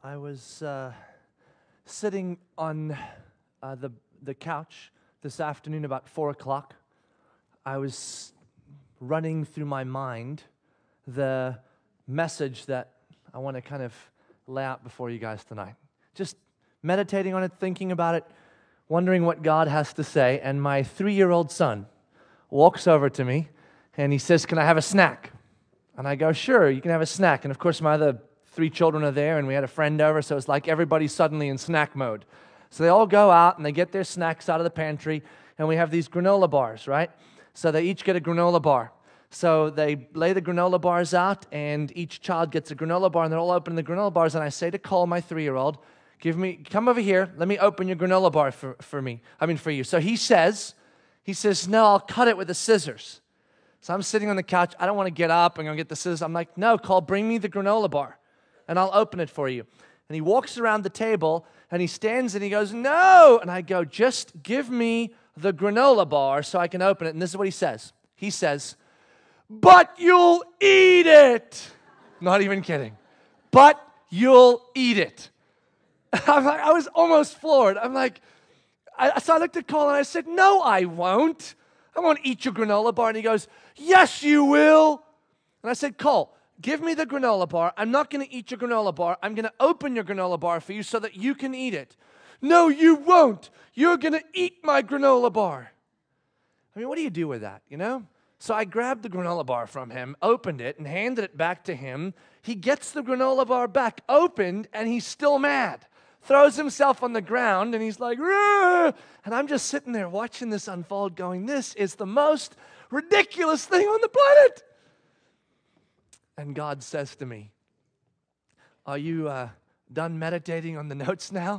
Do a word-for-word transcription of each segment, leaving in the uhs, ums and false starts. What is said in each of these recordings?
I was uh, sitting on uh, the the couch this afternoon about four o'clock. I was running through my mind the message that I want to kind of lay out before you guys tonight. Just meditating on it, thinking about it, wondering what God has to say. And my three-year-old son walks over to me and he says, "Can I have a snack?" And I go, "Sure, you can have a snack." And of course, my other three children are there, and we had a friend over, so it's like everybody's suddenly in snack mode. So they all go out, and they get their snacks out of the pantry, and we have these granola bars, right? So they each get a granola bar. So they lay the granola bars out, and each child gets a granola bar, and they're all opening the granola bars, and I say to Cole, my three-year-old, "Give me, come over here, let me open your granola bar for, for me, I mean for you." So he says, he says, "No, I'll cut it with the scissors." So I'm sitting on the couch, I don't want to get up and go get the scissors. I'm like, "No, Cole, bring me the granola bar, and I'll open it for you." And he walks around the table, and he stands and he goes, "No!" And I go, "Just give me the granola bar so I can open it." And this is what he says. He says, "But you'll eat it." Not even kidding. "But you'll eat it." I'm like, I was almost floored. I'm like, I, so I looked at Cole and I said, "No, I won't. I won't eat your granola bar." And he goes, "Yes, you will." And I said, "Cole, give me the granola bar. I'm not going to eat your granola bar. I'm going to open your granola bar for you so that you can eat it." "No, you won't. You're going to eat my granola bar." I mean, what do you do with that, you know? So I grabbed the granola bar from him, opened it, and handed it back to him. He gets the granola bar back, opened, and he's still mad. Throws himself on the ground, and he's like, "Rrr!" And I'm just sitting there watching this unfold going, this is the most ridiculous thing on the planet. And God says to me, "Are you uh, done meditating on the notes now?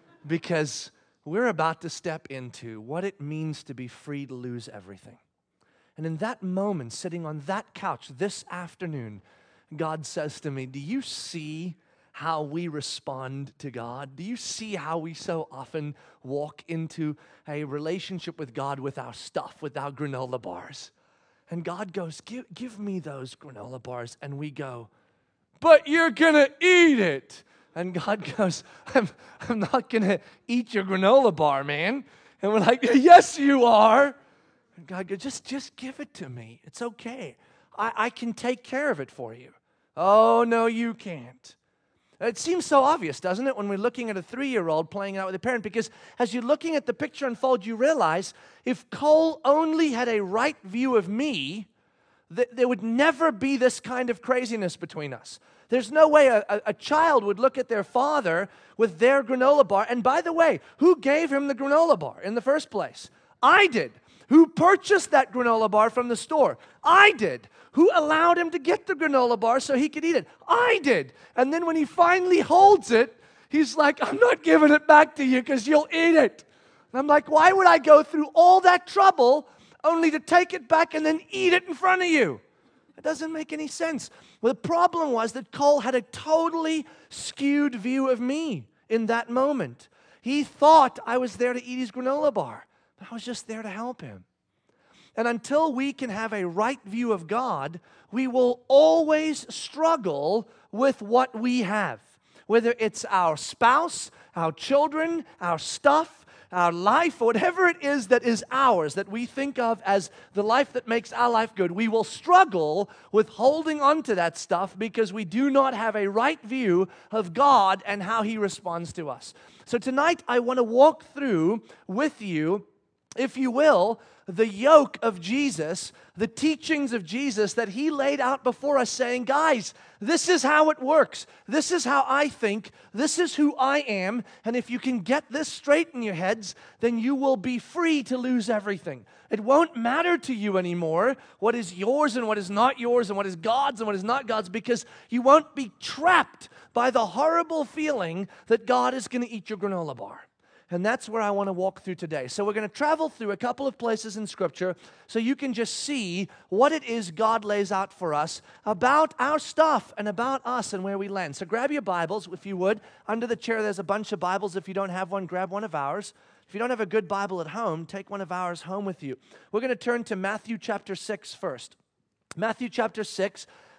Because we're about to step into what it means to be free to lose everything." And in that moment, sitting on that couch this afternoon, God says to me, "Do you see how we respond to God? Do you see how we so often walk into a relationship with God with our stuff, with our granola bars?" And God goes, give, give me those granola bars. And we go, "But you're going to eat it." And God goes, I'm, I'm not going to eat your granola bar, man. And we're like, "Yes, you are." And God goes, just, just give it to me. It's okay. I, I can take care of it for you. "Oh, no, you can't." It seems so obvious, doesn't it, when we're looking at a three-year-old playing out with a parent? Because as you're looking at the picture unfold, you realize if Cole only had a right view of me, th- there would never be this kind of craziness between us. There's no way a, a, a child would look at their father with their granola bar. And by the way, who gave him the granola bar in the first place? I did. Who purchased that granola bar from the store? I did. Who allowed him to get the granola bar so he could eat it? I did. And then when he finally holds it, he's like, "I'm not giving it back to you because you'll eat it." And I'm like, why would I go through all that trouble only to take it back and then eat it in front of you? It doesn't make any sense. Well, the problem was that Cole had a totally skewed view of me in that moment. He thought I was there to eat his granola bar, but I was just there to help him. And until we can have a right view of God, we will always struggle with what we have. Whether it's our spouse, our children, our stuff, our life, or whatever it is that is ours, that we think of as the life that makes our life good, we will struggle with holding on to that stuff because we do not have a right view of God and how He responds to us. So tonight I want to walk through with you, if you will, the yoke of Jesus, the teachings of Jesus that He laid out before us, saying, guys, this is how it works. This is how I think. This is who I am. And if you can get this straight in your heads, then you will be free to lose everything. It won't matter to you anymore what is yours and what is not yours and what is God's and what is not God's, because you won't be trapped by the horrible feeling that God is going to eat your granola bar. And that's where I want to walk through today. So we're going to travel through a couple of places in Scripture so you can just see what it is God lays out for us about our stuff and about us and where we land. So grab your Bibles, if you would. Under the chair, there's a bunch of Bibles. If you don't have one, grab one of ours. If you don't have a good Bible at home, take one of ours home with you. We're going to turn to Matthew chapter six first. Matthew chapter six.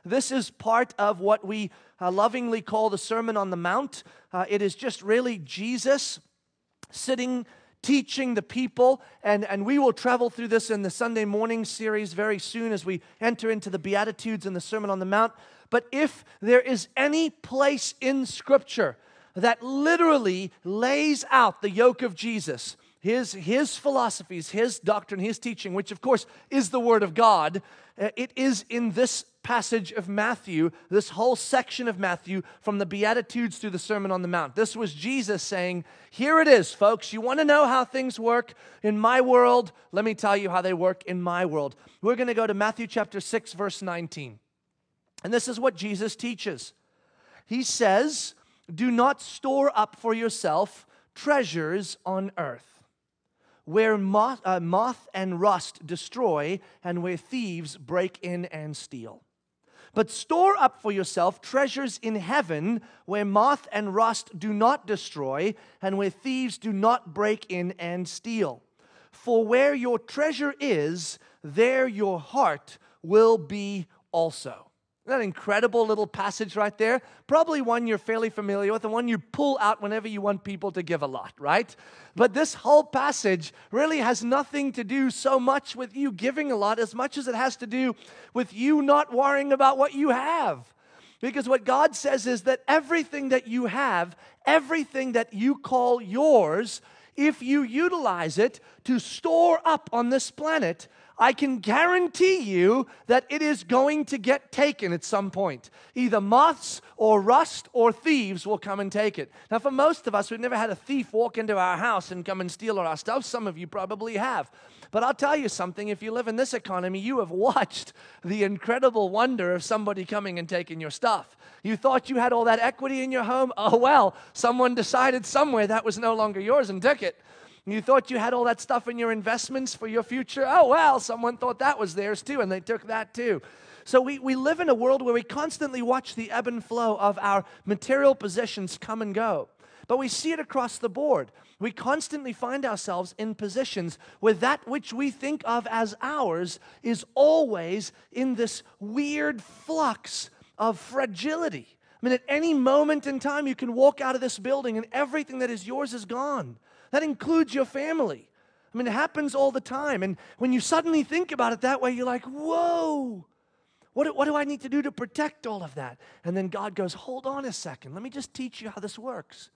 this is part of what we uh, lovingly call the Sermon on the Mount. Uh, it is just really Jesus sitting, teaching the people, and, and we will travel through this in the Sunday morning series very soon as we enter into the Beatitudes and the Sermon on the Mount. But if there is any place in Scripture that literally lays out the yoke of Jesus, his, his philosophies, his doctrine, his teaching, which of course is the Word of God, uh, it is in this passage of Matthew, this whole section of Matthew, from the Beatitudes to the Sermon on the Mount. This was Jesus saying, here it is, folks. You want to know how things work in my world? Let me tell you how they work in my world. We're going to go to Matthew chapter six, verse nineteen. And this is what Jesus teaches. He says, do not store up for yourself treasures on earth, where moth, uh, moth and rust destroy, and where thieves break in and steal. But store up for yourself treasures in heaven, where moth and rust do not destroy, and where thieves do not break in and steal. For where your treasure is, there your heart will be also. Isn't that an incredible little passage right there? Probably one you're fairly familiar with, and one you pull out whenever you want people to give a lot, right? But this whole passage really has nothing to do so much with you giving a lot as much as it has to do with you not worrying about what you have. Because what God says is that everything that you have, everything that you call yours, if you utilize it to store up on this planet, I can guarantee you that it is going to get taken at some point. Either moths or rust or thieves will come and take it. Now, for most of us, we've never had a thief walk into our house and come and steal our stuff. Some of you probably have. But I'll tell you something, if you live in this economy, you have watched the incredible wonder of somebody coming and taking your stuff. You thought you had all that equity in your home? Oh, well, someone decided somewhere that was no longer yours and took it. You thought you had all that stuff in your investments for your future? Oh, well, someone thought that was theirs too, and they took that too. So we, we live in a world where we constantly watch the ebb and flow of our material possessions come and go. But we see it across the board. We constantly find ourselves in positions where that which we think of as ours is always in this weird flux of fragility. I mean, at any moment in time, you can walk out of this building and everything that is yours is gone. That includes your family. I mean, it happens all the time. And when you suddenly think about it that way, you're like, whoa, what do, what do I need to do to protect all of that? And then God goes, hold on a second. Let me just teach you how this works.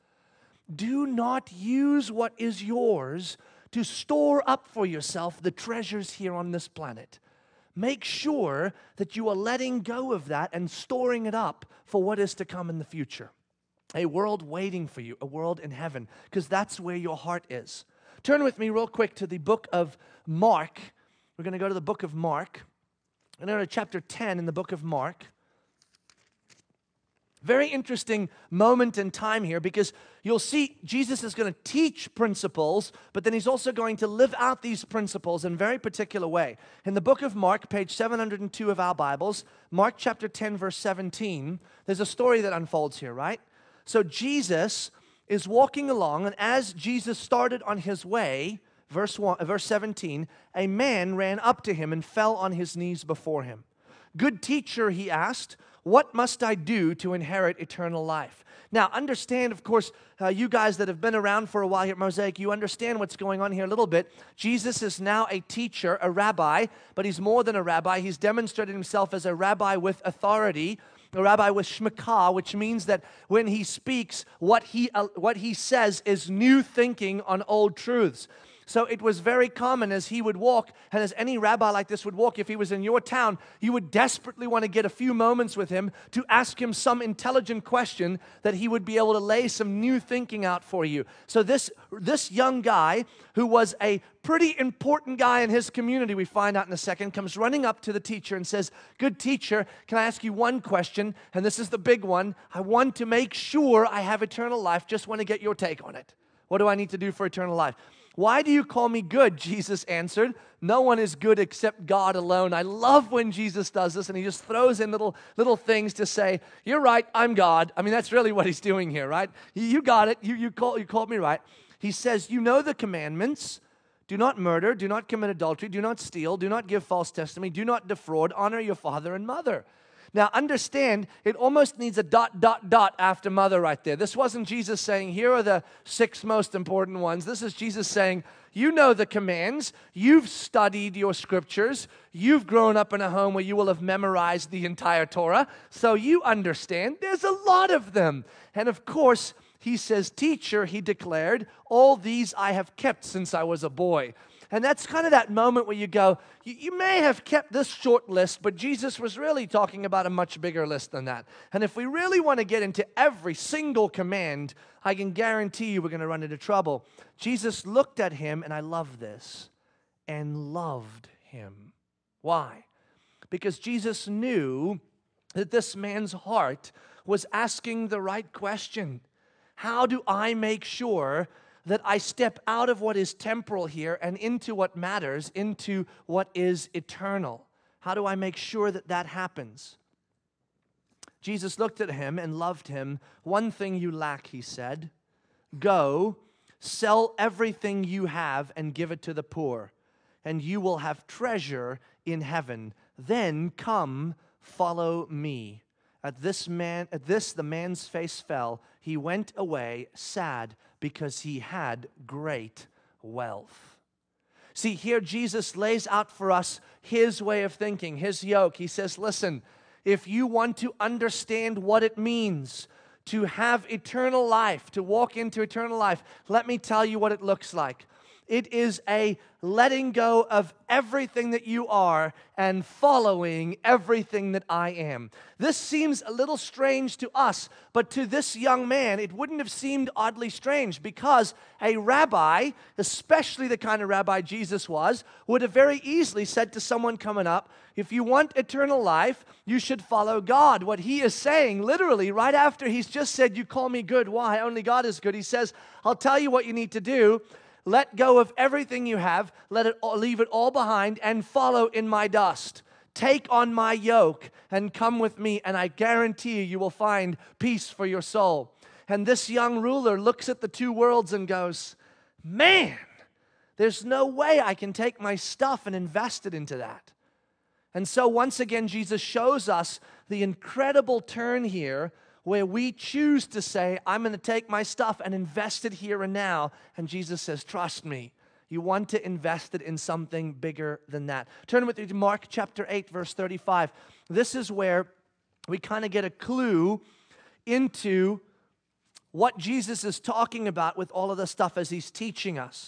Do not use what is yours to store up for yourself the treasures here on this planet. Make sure that you are letting go of that and storing it up for what is to come in the future. A world waiting for you, a world in heaven, because that's where your heart is. Turn with me real quick to the book of Mark. We're going to go to the book of Mark. We're going to go to chapter ten in the book of Mark. Very interesting moment in time here, because you'll see Jesus is going to teach principles, but then he's also going to live out these principles in a very particular way. In the book of Mark, page seven hundred two of our Bibles, Mark chapter ten, verse seventeen, there's a story that unfolds here, right? So Jesus is walking along, and as Jesus started on his way, verse one, verse seventeen, a man ran up to him and fell on his knees before him. Good teacher, he asked, what must I do to inherit eternal life? Now, understand, of course, uh, you guys that have been around for a while here at Mosaic, you understand what's going on here a little bit. Jesus is now a teacher, a rabbi, but he's more than a rabbi. He's demonstrated himself as a rabbi with authority, a rabbi with shmekah, which means that when he speaks, what he uh, what he says is new thinking on old truths. So it was very common as he would walk, and as any rabbi like this would walk, if he was in your town, you would desperately want to get a few moments with him to ask him some intelligent question that he would be able to lay some new thinking out for you. So this, this young guy, who was a pretty important guy in his community, we find out in a second, comes running up to the teacher and says, good teacher, can I ask you one question? And this is the big one. I want to make sure I have eternal life. Just want to get your take on it. What do I need to do for eternal life? Why do you call me good? Jesus answered. No one is good except God alone. I love when Jesus does this, and he just throws in little little things to say, you're right, I'm God. I mean, that's really what he's doing here, right? You got it. You, you, call, you called me right. He says, you know the commandments. Do not murder. Do not commit adultery. Do not steal. Do not give false testimony. Do not defraud. Honor your father and mother. Now, understand, it almost needs a dot, dot, dot after mother right there. This wasn't Jesus saying, here are the six most important ones. This is Jesus saying, you know the commands. You've studied your scriptures. You've grown up in a home where you will have memorized the entire Torah. So you understand there's a lot of them. And of course, he says, teacher, he declared, all these I have kept since I was a boy. And that's kind of that moment where you go, you, you may have kept this short list, but Jesus was really talking about a much bigger list than that. And if we really want to get into every single command, I can guarantee you we're going to run into trouble. Jesus looked at him, and I love this, and loved him. Why? Because Jesus knew that this man's heart was asking the right question. How do I make sure that I step out of what is temporal here and into what matters, into what is eternal? How do I make sure that that happens? Jesus looked at him and loved him. One thing you lack, he said. Go, sell everything you have and give it to the poor, and you will have treasure in heaven. Then come, follow me. At this man, at this the man's face fell. He went away sad because he had great wealth. See, here Jesus lays out for us his way of thinking, his yoke. He says, listen, if you want to understand what it means to have eternal life, to walk into eternal life, let me tell you what it looks like. It is a letting go of everything that you are and following everything that I am. This seems a little strange to us, but to this young man, it wouldn't have seemed oddly strange because a rabbi, especially the kind of rabbi Jesus was, would have very easily said to someone coming up, if you want eternal life, you should follow God. What he is saying, literally, right after he's just said, you call me good. Why? Only God is good. He says, I'll tell you what you need to do. Let go of everything you have, let it all, leave it all behind, and follow in my dust. Take on my yoke and come with me, and I guarantee you, you will find peace for your soul. And this young ruler looks at the two worlds and goes, man, there's no way I can take my stuff and invest it into that. And so once again, Jesus shows us the incredible turn here where we choose to say, I'm going to take my stuff and invest it here and now. And Jesus says, trust me. You want to invest it in something bigger than that. Turn with me to Mark chapter eight, verse thirty-five. This is where we kind of get a clue into what Jesus is talking about with all of the stuff as he's teaching us.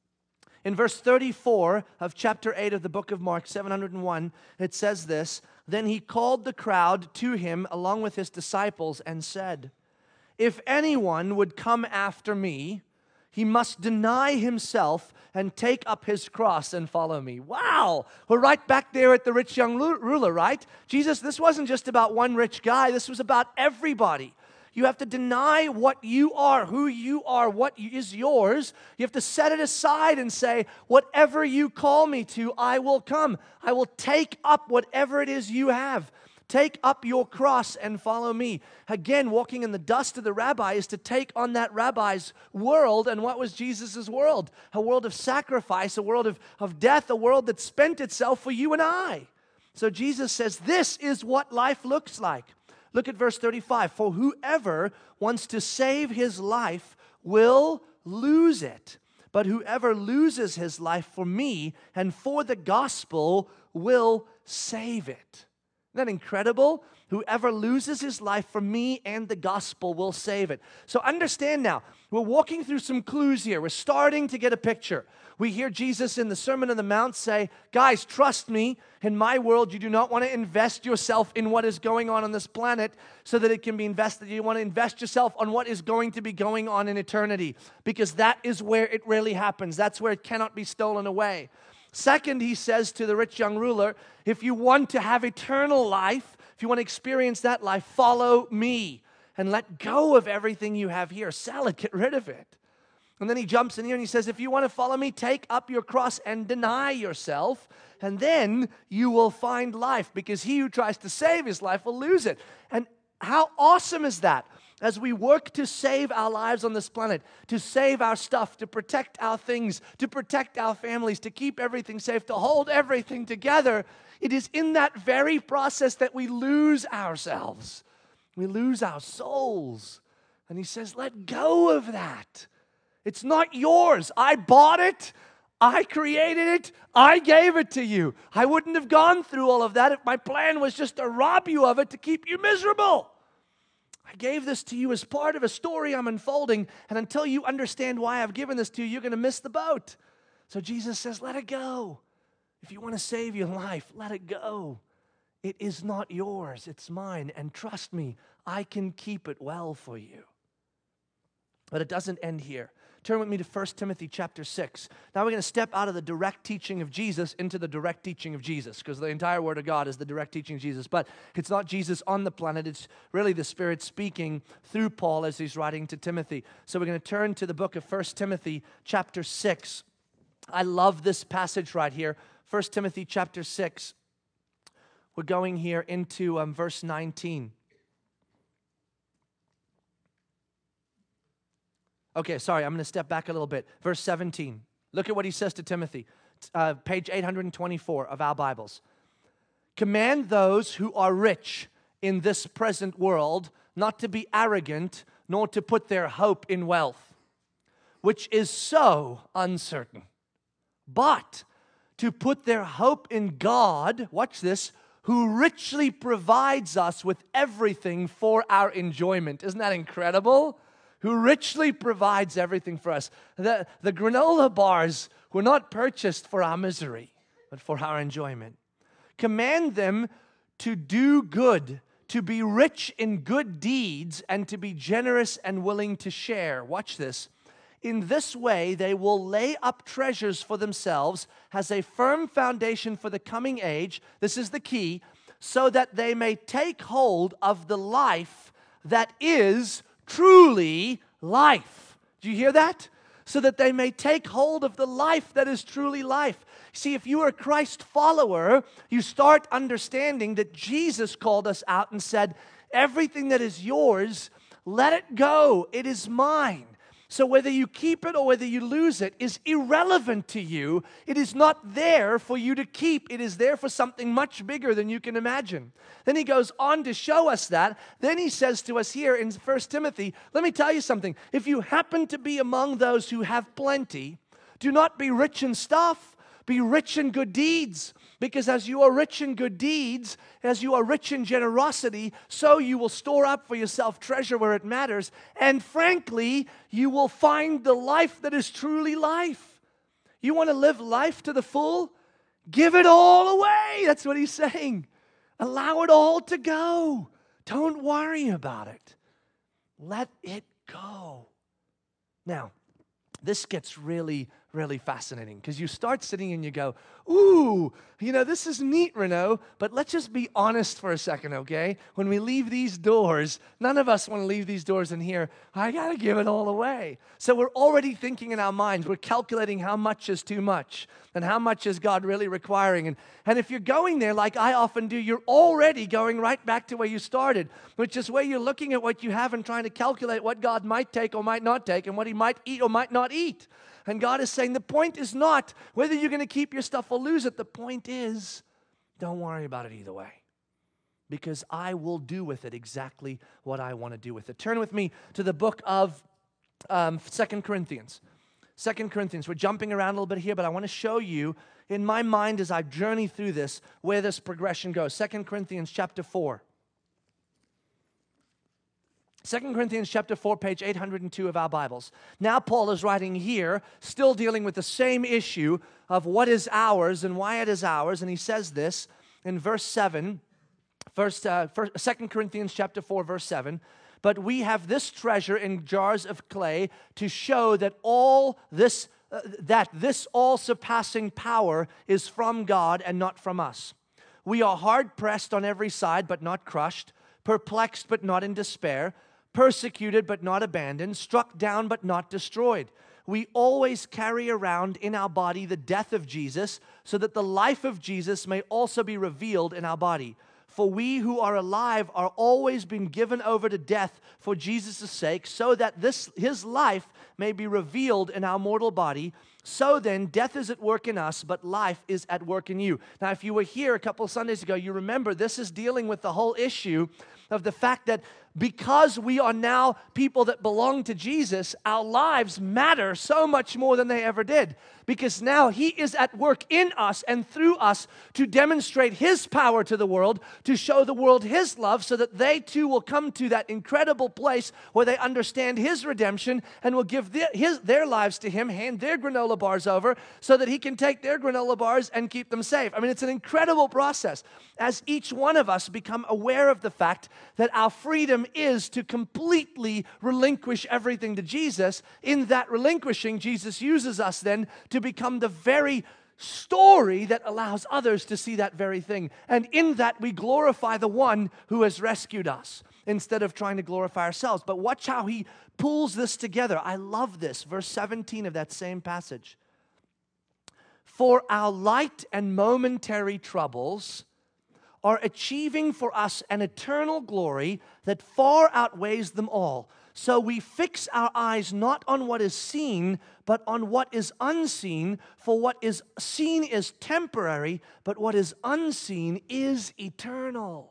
In verse thirty-four of chapter eight of the book of Mark, seven oh one, it says this, then he called the crowd to him along with his disciples and said, if anyone would come after me, he must deny himself and take up his cross and follow me. Wow! We're right back there at the rich young ruler, right? Jesus, this wasn't just about one rich guy. This was about everybody. You have to deny what you are, who you are, what is yours. You have to set it aside and say, whatever you call me to, I will come. I will take up whatever it is you have. Take up your cross and follow me. Again, walking in the dust of the rabbi is to take on that rabbi's world. And what was Jesus' world? A world of sacrifice, a world of, of death, a world that spent itself for you and I. So Jesus says, this is what life looks like. Look at verse thirty-five. For whoever wants to save his life will lose it. But whoever loses his life for me and for the gospel will save it. Isn't that incredible? Whoever loses his life for me and the gospel will save it. So understand now, we're walking through some clues here. We're starting to get a picture. We hear Jesus in the Sermon on the Mount say, guys, trust me, in my world, you do not want to invest yourself in what is going on on this planet so that it can be invested. You want to invest yourself on what is going to be going on in eternity, because that is where it really happens. That's where it cannot be stolen away. Second, he says to the rich young ruler, if you want to have eternal life, if you want to experience that life, follow me and let go of everything you have here. Sell it, get rid of it. And then he jumps in here and he says, if you want to follow me, take up your cross and deny yourself, and then you will find life, because he who tries to save his life will lose it. And how awesome is that? as we work to save our lives on this planet, to save our stuff, to protect our things, to protect our families, to keep everything safe, to hold everything together, it is in that very process that we lose ourselves. We lose our souls. And he says, let go of that. It's not yours. I bought it. I created it. I gave it to you. I wouldn't have gone through all of that if my plan was just to rob you of it to keep you miserable. I gave this to you as part of a story I'm unfolding, and until you understand why I've given this to you, you're going to miss the boat. So Jesus says, let it go. If you want to save your life, let it go. It is not yours, it's mine, and trust me, I can keep it well for you. But it doesn't end here. Turn with me to First Timothy chapter six. Now we're going to step out of the direct teaching of Jesus into the direct teaching of Jesus, because the entire Word of God is the direct teaching of Jesus. But it's not Jesus on the planet. It's really the Spirit speaking through Paul as he's writing to Timothy. So we're going to turn to the book of First Timothy chapter six. I love this passage right here. First Timothy chapter six. We're going here into um, verse nineteen. Okay, sorry, I'm going to step back a little bit. Verse seventeen. Look at what he says to Timothy. Uh, page eight hundred twenty-four of our Bibles. Command those who are rich in this present world not to be arrogant, nor to put their hope in wealth, which is so uncertain, but to put their hope in God, watch this, who richly provides us with everything for our enjoyment. Isn't that incredible? Who richly provides everything for us. The, the granola bars were not purchased for our misery, but for our enjoyment. Command them to do good, to be rich in good deeds, and to be generous and willing to share. Watch this. In this way, they will lay up treasures for themselves as a firm foundation for the coming age. This is the key, so that they may take hold of the life that is truly life. Do you hear that? So that they may take hold of the life that is truly life. See, if you are a Christ follower, you start understanding that Jesus called us out and said, everything that is yours, let it go. It is mine. So whether you keep it or whether you lose it is irrelevant to you. It is not there for you to keep. It is there for something much bigger than you can imagine. Then he goes on to show us that. Then he says to us here in First Timothy, let me tell you something. If you happen to be among those who have plenty, do not be rich in stuff. Be rich in good deeds. Because as you are rich in good deeds, as you are rich in generosity, so you will store up for yourself treasure where it matters. And frankly, you will find the life that is truly life. You want to live life to the full? Give it all away. That's what he's saying. Allow it all to go. Don't worry about it. Let it go. Now, this gets really, really fascinating because you start sitting and you go, ooh, you know, this is neat, Renaud, but let's just be honest for a second, okay? When we leave these doors, none of us want to leave these doors in here, I got to give it all away. So we're already thinking in our minds, we're calculating how much is too much and how much is God really requiring. And, and if you're going there like I often do, you're already going right back to where you started, which is where you're looking at what you have and trying to calculate what God might take or might not take and what he might eat or might not eat. And God is saying the point is not whether you're going to keep your stuff or lose it. The point is, don't worry about it either way. Because I will do with it exactly what I want to do with it. Turn with me to the book of um, Second Corinthians. Second Corinthians. We're jumping around a little bit here, but I want to show you in my mind as I journey through this where this progression goes. Second Corinthians chapter four. Second Corinthians chapter four, page eight hundred two of our Bibles. Now Paul is writing here, still dealing with the same issue of what is ours and why it is ours. And he says this in verse seven, first, uh, first, Second Corinthians chapter four, verse seven. But we have this treasure in jars of clay to show that all this, uh, that this all-surpassing power is from God and not from us. We are hard-pressed on every side, but not crushed, perplexed, but not in despair, persecuted but not abandoned, struck down but not destroyed. We always carry around in our body the death of Jesus, so that the life of Jesus may also be revealed in our body. For we who are alive are always been given over to death for Jesus' sake, so that this his life may be revealed in our mortal body. So then, death is at work in us, but life is at work in you. Now, if you were here a couple of Sundays ago, you remember this is dealing with the whole issue of the fact that because we are now people that belong to Jesus, our lives matter so much more than they ever did. Because now He is at work in us and through us to demonstrate His power to the world, to show the world His love so that they too will come to that incredible place where they understand His redemption and will give their, his, their lives to Him, hand their granola bars over so that He can take their granola bars and keep them safe. I mean, it's an incredible process as each one of us become aware of the fact that our freedom is to completely relinquish everything to Jesus. In that relinquishing, Jesus uses us then to become the very story that allows others to see that very thing. And in that, we glorify the one who has rescued us instead of trying to glorify ourselves. But watch how he pulls this together. I love this. Verse seventeen of that same passage. For our light and momentary troubles are achieving for us an eternal glory that far outweighs them all. So we fix our eyes not on what is seen, but on what is unseen. For what is seen is temporary, but what is unseen is eternal.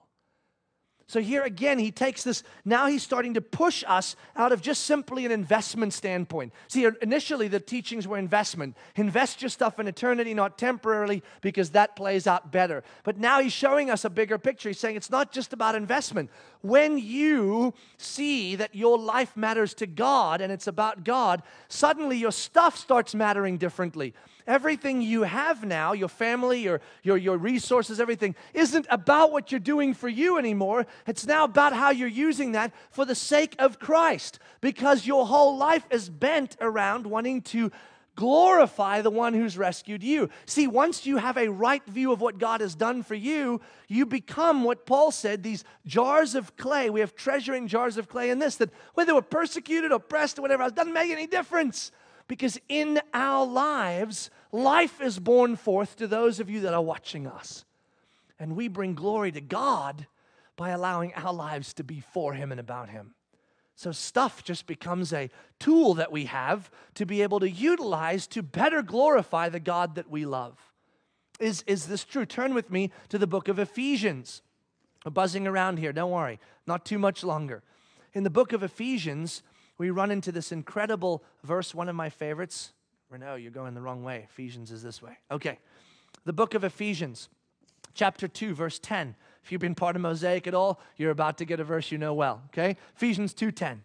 So here again, he takes this, now he's starting to push us out of just simply an investment standpoint. See, initially the teachings were investment. Invest your stuff in eternity, not temporarily, because that plays out better. But now he's showing us a bigger picture. He's saying it's not just about investment. When you see that your life matters to God and it's about God, suddenly your stuff starts mattering differently. Everything you have now, your family, your, your, your resources, everything, isn't about what you're doing for you anymore. It's now about how you're using that for the sake of Christ, because your whole life is bent around wanting to glorify the one who's rescued you. See, once you have a right view of what God has done for you, you become what Paul said, these jars of clay. We have treasure in jars of clay in this, that whether we're persecuted, oppressed, or whatever else, doesn't make any difference. Because in our lives, life is born forth to those of you that are watching us. And we bring glory to God by allowing our lives to be for Him and about Him. So stuff just becomes a tool that we have to be able to utilize to better glorify the God that we love. Is, is this true? Turn with me to the book of Ephesians. We're buzzing around here, don't worry. Not too much longer. In the book of Ephesians, we run into this incredible verse, one of my favorites. Renaud, you're going the wrong way. Ephesians is this way. Okay. The book of Ephesians, chapter two, verse ten. If you've been part of Mosaic at all, you're about to get a verse you know well. Okay? Ephesians two ten.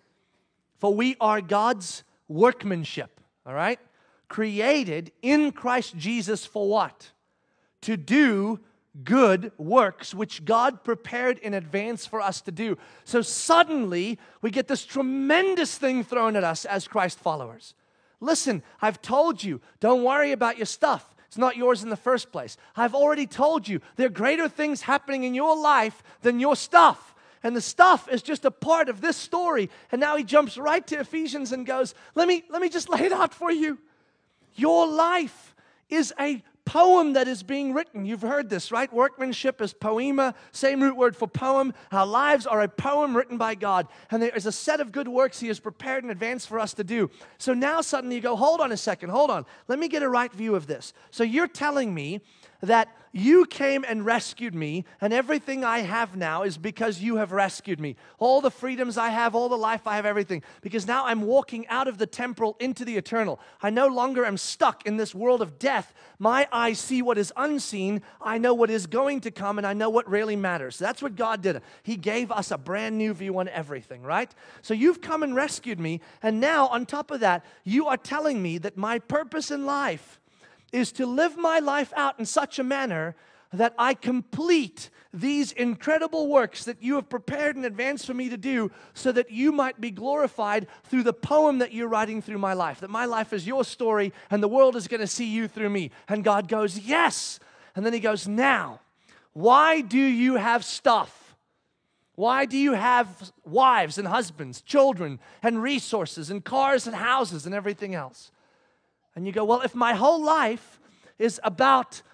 For we are God's workmanship, all right? Created in Christ Jesus for what? To do good works which God prepared in advance for us to do. So suddenly, we get this tremendous thing thrown at us as Christ followers. Listen, I've told you, don't worry about your stuff. It's not yours in the first place. I've already told you, there are greater things happening in your life than your stuff. And the stuff is just a part of this story. And now he jumps right to Ephesians and goes, let me, let me just lay it out for you. Your life is a poem that is being written. You've heard this, right? Workmanship is poema, same root word for poem. Our lives are a poem written by God, and there is a set of good works He has prepared in advance for us to do. So now suddenly you go, hold on a second, hold on. Let me get a right view of this. So you're telling me that you came and rescued me, and everything I have now is because you have rescued me. All the freedoms I have, all the life I have, everything. Because now I'm walking out of the temporal into the eternal. I no longer am stuck in this world of death. My eyes see what is unseen. I know what is going to come, and I know what really matters. That's what God did. He gave us a brand new view on everything, right? So you've come and rescued me, and now on top of that, you are telling me that my purpose in life is to live my life out in such a manner that I complete these incredible works that you have prepared in advance for me to do so that you might be glorified through the poem that you're writing through my life, that my life is your story and the world is going to see you through me. And God goes, yes. And then He goes, now, why do you have stuff? Why do you have wives and husbands, children and resources and cars and houses and everything else? And you go, well, if my whole life is about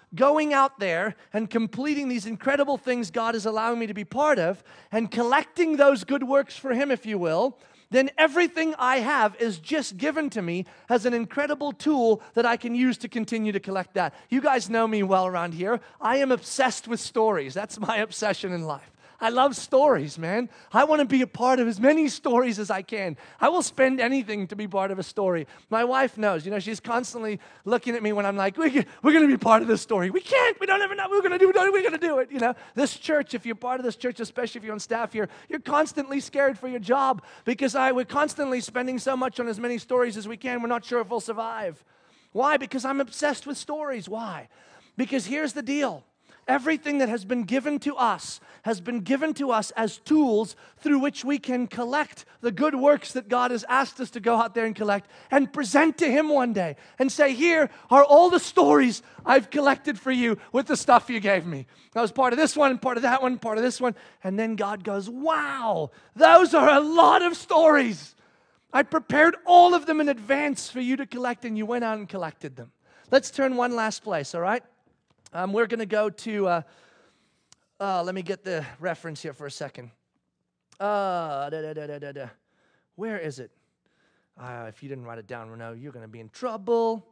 going out there and completing these incredible things God is allowing me to be part of and collecting those good works for Him, if you will, then everything I have is just given to me as an incredible tool that I can use to continue to collect that. You guys know me well around here. I am obsessed with stories. That's my obsession in life. I love stories, man. I want to be a part of as many stories as I can. I will spend anything to be part of a story. My wife knows. You know, she's constantly looking at me when I'm like, we, we're going to be part of this story. We can't. We don't ever know what we're going to do. We're going to do it. You know, this church, if you're part of this church, especially if you're on staff here, you're constantly scared for your job because I, we're constantly spending so much on as many stories as we can. We're not sure if we'll survive. Why? Because I'm obsessed with stories. Why? Because here's the deal. Everything that has been given to us has been given to us as tools through which we can collect the good works that God has asked us to go out there and collect and present to Him one day and say, here are all the stories I've collected for you with the stuff you gave me. I was part of this one, part of that one, part of this one. And then God goes, wow, those are a lot of stories. I prepared all of them in advance for you to collect, and you went out and collected them. Let's turn one last place, all right? Um, we're going to go to, uh, uh, let me get the reference here for a second. Uh, da, da, da, da, da, da. Where is it? Uh, if you didn't write it down, Renaud, you're going to be in trouble.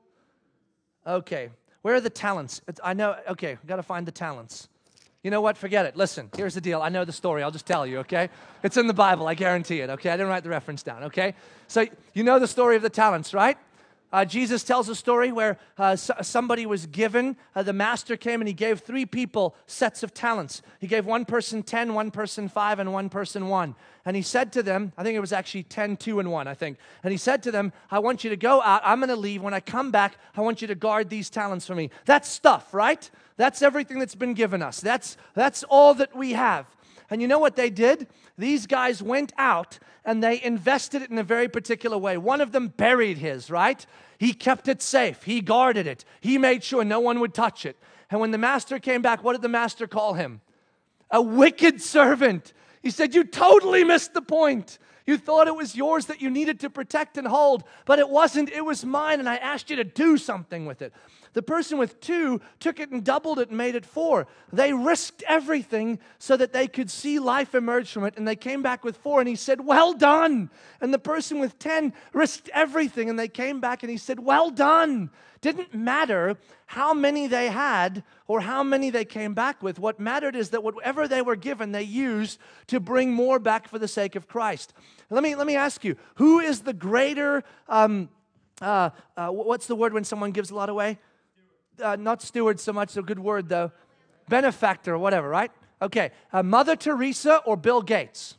Okay, where are the talents? It's, I know, okay, we've got to find the talents. You know what? Forget it. Listen, here's the deal. I know the story. I'll just tell you, okay? It's in the Bible. I guarantee it, okay? I didn't write the reference down, okay? So you know the story of the talents, right? Uh, Jesus tells a story where uh, s- somebody was given, uh, the master came and he gave three people sets of talents. He gave one person ten, one person five, and one person one. And he said to them, I think it was actually ten, two, and one, I think. And he said to them, I want you to go out. I'm going to leave. When I come back, I want you to guard these talents for me. That's stuff, right? That's everything that's been given us. That's, that's all that we have. And you know what they did? These guys went out and they invested it in a very particular way. One of them buried his, right? He kept it safe. He guarded it. He made sure no one would touch it. And when the master came back, what did the master call him? A wicked servant. He said, you totally missed the point. You thought it was yours that you needed to protect and hold, but it wasn't. It was mine, and I asked you to do something with it. The person with two took it and doubled it and made it four. They risked everything so that they could see life emerge from it, and they came back with four, and he said, well done. And the person with ten risked everything, and they came back, and he said, well done. Didn't matter how many they had or how many they came back with. What mattered is that whatever they were given, they used to bring more back for the sake of Christ. Let me, let me ask you, who is the greater, um, uh, uh, what's the word when someone gives a lot away? Uh, not steward so much, a good word though. Benefactor or whatever, right? Okay, uh, Mother Teresa or Bill Gates?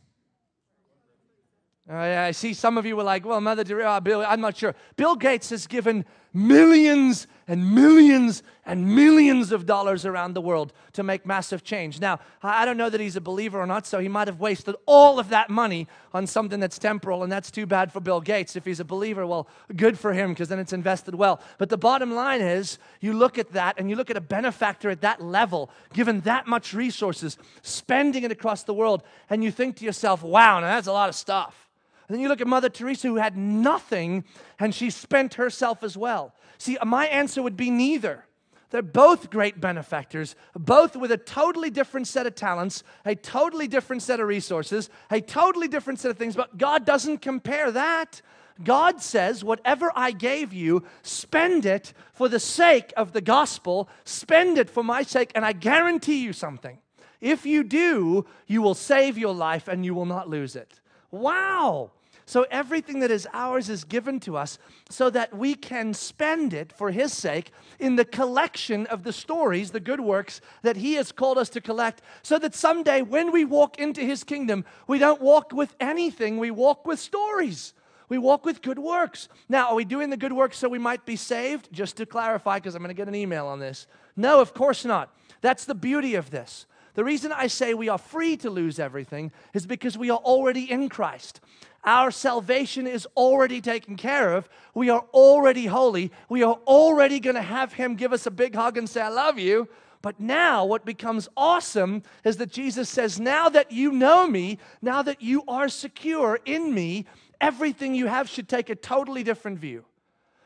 Uh, yeah, I see some of you were like, well, Mother Teresa, uh, Bill, I'm not sure. Bill Gates has given millions and millions and millions of dollars around the world to make massive change. Now, I don't know that he's a believer or not, so he might have wasted all of that money on something that's temporal, and that's too bad for Bill Gates. If he's a believer, well, good for him, because then it's invested well. But the bottom line is, you look at that, and you look at a benefactor at that level, given that much resources, spending it across the world, and you think to yourself, wow, now that's a lot of stuff. And then you look at Mother Teresa, who had nothing, and she spent herself as well. See, my answer would be neither. They're both great benefactors, both with a totally different set of talents, a totally different set of resources, a totally different set of things, but God doesn't compare that. God says, whatever I gave you, spend it for the sake of the gospel, spend it for my sake, and I guarantee you something. If you do, you will save your life and you will not lose it. Wow! So everything that is ours is given to us so that we can spend it for His sake in the collection of the stories, the good works that He has called us to collect, so that someday when we walk into His kingdom, we don't walk with anything, we walk with stories. We walk with good works. Now, are we doing the good works so we might be saved? Just to clarify, because I'm going to get an email on this. No, of course not. That's the beauty of this. The reason I say we are free to lose everything is because we are already in Christ. Our salvation is already taken care of. We are already holy. We are already going to have Him give us a big hug and say, I love you. But now what becomes awesome is that Jesus says, now that you know me, now that you are secure in me, everything you have should take a totally different view.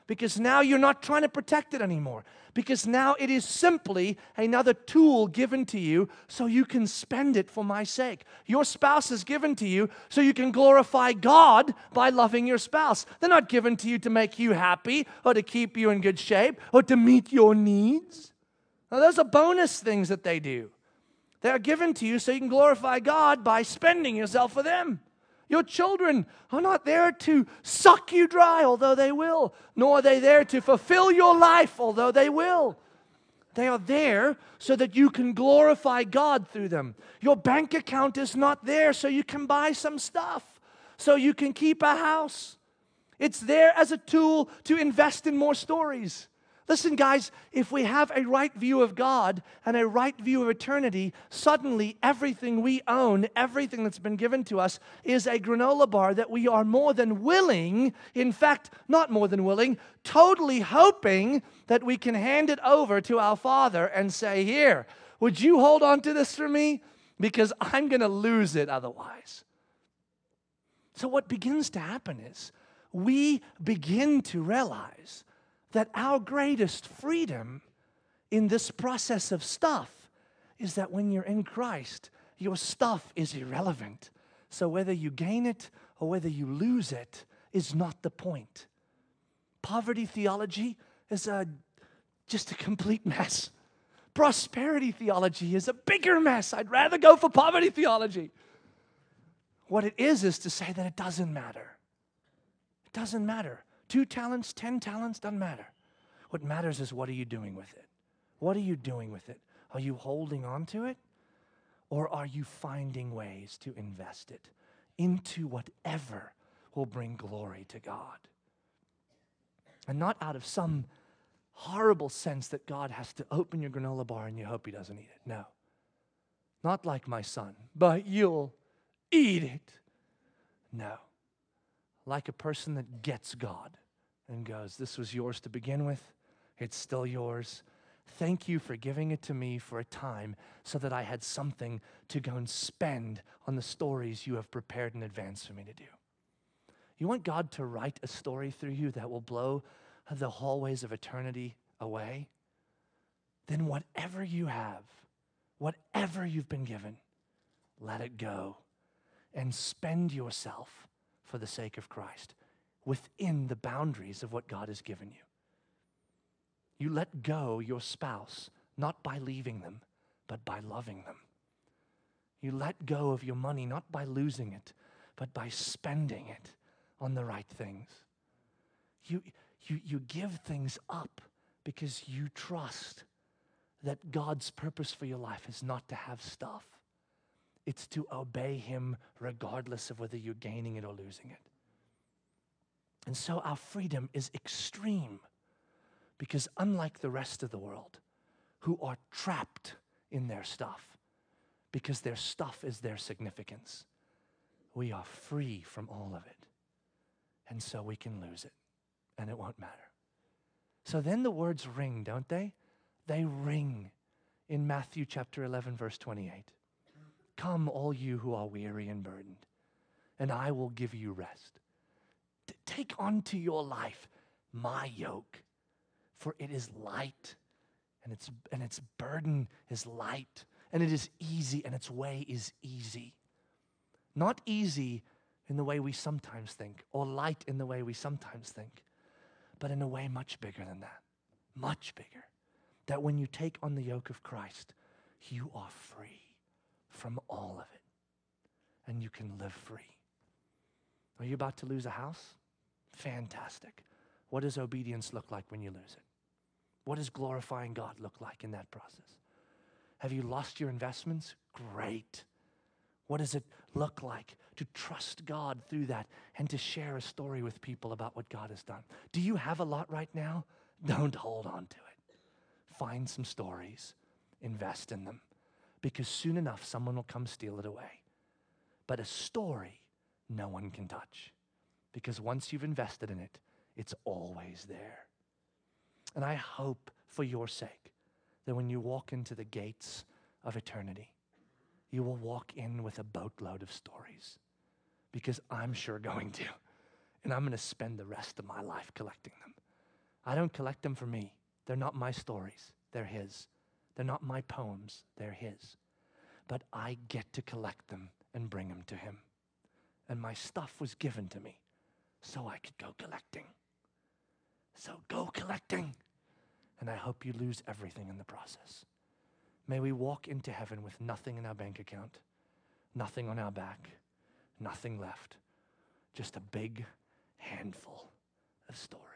Because now you're not trying to protect it anymore. Because now it is simply another tool given to you so you can spend it for my sake. Your spouse is given to you so you can glorify God by loving your spouse. They're not given to you to make you happy or to keep you in good shape or to meet your needs. Now, those are bonus things that they do. They are given to you so you can glorify God by spending yourself for them. Your children are not there to suck you dry, although they will, nor are they there to fulfill your life, although they will. They are there so that you can glorify God through them. Your bank account is not there so you can buy some stuff, so you can keep a house. It's there as a tool to invest in more stories. Listen, guys, if we have a right view of God and a right view of eternity, suddenly everything we own, everything that's been given to us, is a granola bar that we are more than willing, in fact, not more than willing, totally hoping that we can hand it over to our Father and say, here, would you hold on to this for me? Because I'm going to lose it otherwise. So what begins to happen is we begin to realize that our greatest freedom in this process of stuff is that when you're in Christ, your stuff is irrelevant. So whether you gain it or whether you lose it is not the point. Poverty theology is a, just a complete mess. Prosperity theology is a bigger mess. I'd rather go for poverty theology. What it is is to say that it doesn't matter. It doesn't matter. Two talents, ten talents, doesn't matter. What matters is what are you doing with it? What are you doing with it? Are you holding on to it? Or are you finding ways to invest it into whatever will bring glory to God? And not out of some horrible sense that God has to open your granola bar and you hope He doesn't eat it. No. Not like my son, but you'll eat it. No. Like a person that gets God and goes, this was yours to begin with. It's still yours. Thank you for giving it to me for a time so that I had something to go and spend on the stories you have prepared in advance for me to do. You want God to write a story through you that will blow the hallways of eternity away? Then whatever you have, whatever you've been given, let it go and spend yourself for the sake of Christ within the boundaries of what God has given you. You let go your spouse, not by leaving them, but by loving them. You let go of your money, not by losing it, but by spending it on the right things. You, you, you give things up because you trust that God's purpose for your life is not to have stuff. It's to obey Him regardless of whether you're gaining it or losing it. And so our freedom is extreme because unlike the rest of the world who are trapped in their stuff because their stuff is their significance, we are free from all of it. And so we can lose it and it won't matter. So then the words ring, don't they? They ring in Matthew chapter eleven, verse twenty-eight. Come, all you who are weary and burdened, and I will give you rest. T- take onto your life my yoke, for it is light, and its, and its burden is light, and it is easy, and its way is easy. Not easy in the way we sometimes think, or light in the way we sometimes think, but in a way much bigger than that, much bigger. That when you take on the yoke of Christ, you are free from all of it, and you can live free. Are you about to lose a house? Fantastic. What does obedience look like when you lose it? What does glorifying God look like in that process? Have you lost your investments? Great. What does it look like to trust God through that and to share a story with people about what God has done? Do you have a lot right now? Don't hold on to it. Find some stories, invest in them, because soon enough someone will come steal it away. But a story no one can touch, because once you've invested in it, it's always there. And I hope for your sake that when you walk into the gates of eternity, you will walk in with a boatload of stories, because I'm sure going to, and I'm going to spend the rest of my life collecting them. I don't collect them for me. They're not my stories. They're his. They're not my poems. They're his. But I get to collect them and bring them to him. And my stuff was given to me so I could go collecting. So go collecting. And I hope you lose everything in the process. May we walk into heaven with nothing in our bank account, nothing on our back, nothing left, just a big handful of stories.